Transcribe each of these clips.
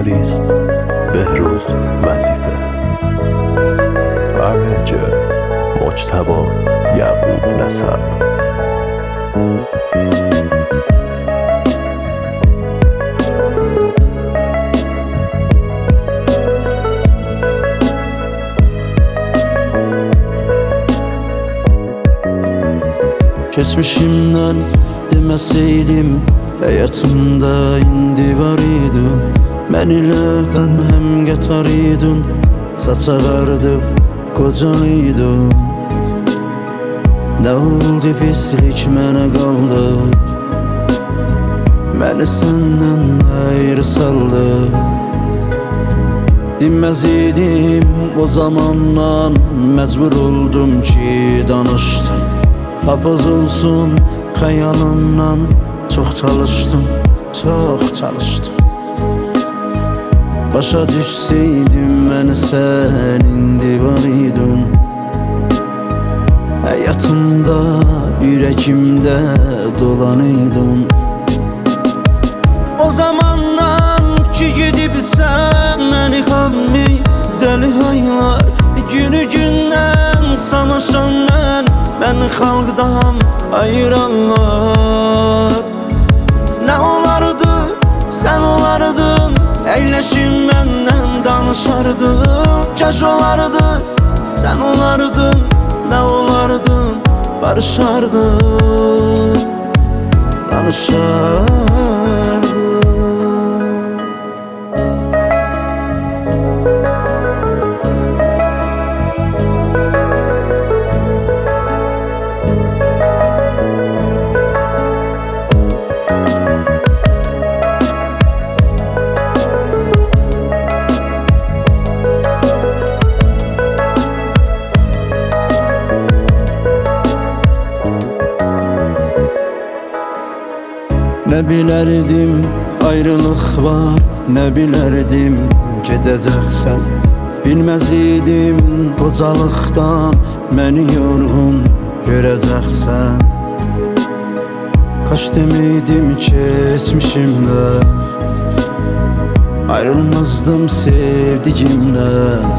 وکالیست بهروز وظیفه. ارنجر مجتبی یعقوب نسب. Keçmişimdən deməsəydim, həyatımda indi var idin. Mən ilə həm qatar idin, saça vardıb qocan idin. Nə oldu pislik mənə qaldı, məni səndən ayrı saldı. Dinməz idim o zamandan, məcbur oldum ki danışdım. Papaz olsun xəyalımdan, çox çalışdım, çox çalışdım. Başa düşsəydim məni sən indi var idin. Həyatımda, ürəkimdə dolan idin. O zamandan ki gedibsən məni hammi dəli haylar. Günü gündən savaşan mən xalqdan ayıranlar. Nə olardı, sən olardın, əyləşib məndən danışardın. Kaş olardı, sən olardın, nə olardın, barışardın, danışardın. Nə bilərdim ayrılıq var, nə bilərdim gedəcəksən. Bilməz idim qocalıqdan məni yorğun görəcəksən. Kaç deməydim keçmişimlə, ayrılmazdım sevdiyimlə.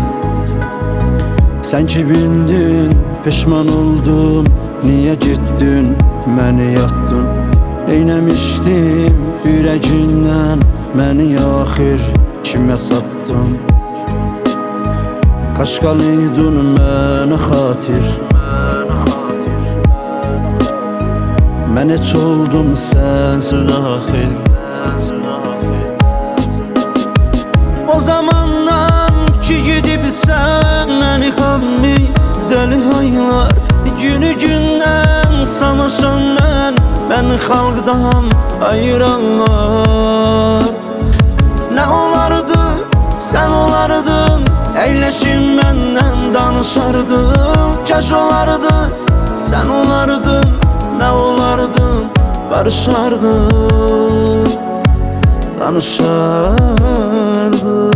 Sən ki bildin, peşman oldum, niyə getdin, məni yatdın. Neynəmişdim ürəgindən, məni axır kimə satdın. Qaşqalıydın mənə xatir, mən heç oldum sənsiz axir. O zamandan ki gedibsən məni hammi dəli haylar. Günü gündən savaşan mən xalqdan ayıranlar. Nə olardı, sən olardın, əyləşib məndən danışardın. Kaş olardı, sən olardın, nə olardın, barışardın, danışardın.